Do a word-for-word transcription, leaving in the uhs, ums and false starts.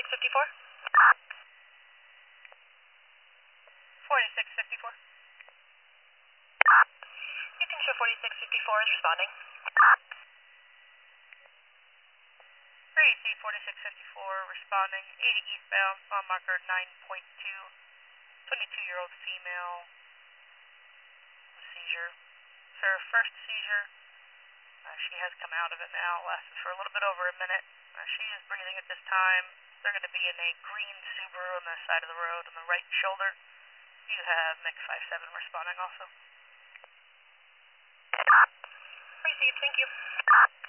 fifty-four. forty-six fifty-four. You can show forty-six fifty-four is responding. three C forty-six fifty-four responding, eighty eastbound, on marker nine point two, twenty-two-year-old female, seizure. It's her first seizure. Uh, she has come out of it now, lasted for a little bit over a minute. Uh, she is breathing at this time. They're going to be in a green Subaru on the side of the road on the right shoulder. You have M E C five seven responding also. Received, thank you.